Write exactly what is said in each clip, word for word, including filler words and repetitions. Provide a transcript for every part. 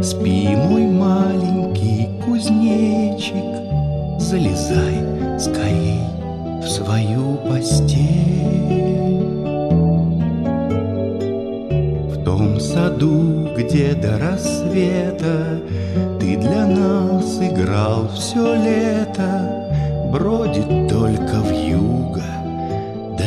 Спи, мой маленький кузнечик, залезай скорей в свою постель. В том саду, где до рассвета ты для нас играл все лето, бродит только вьюга да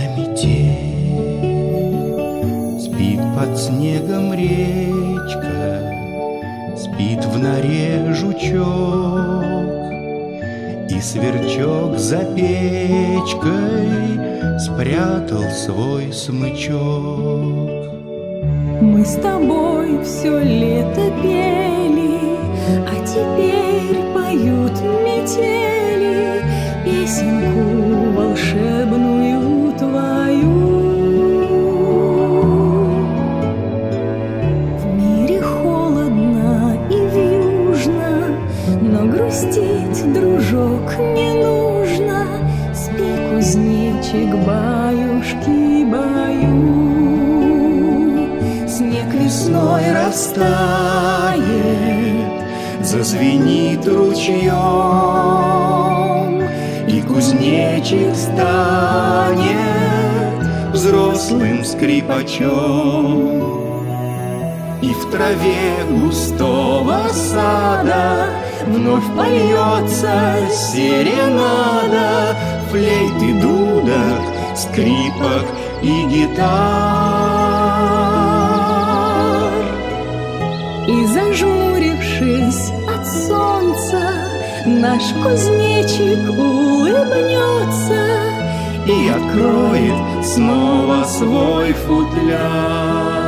метель. Спит под снегом речка, спит в норе жучок, и сверчок за печкой спрятал свой смычок. Мы с тобой все лето пели, а теперь поют метели песенку волшебную твою. В мире холодно и вьюжно, но грустить, дружок, не нужно. Спи, кузнечик, баюшки, баю. Снег весной растает, зазвенит ручьем, и кузнечик станет взрослым скрипачом. И в траве густого сада вновь польется серенада флейт и дудок, скрипок и гитар. И зажмурившись от солнца, наш кузнечик улыбнется и откроет снова свой футляр.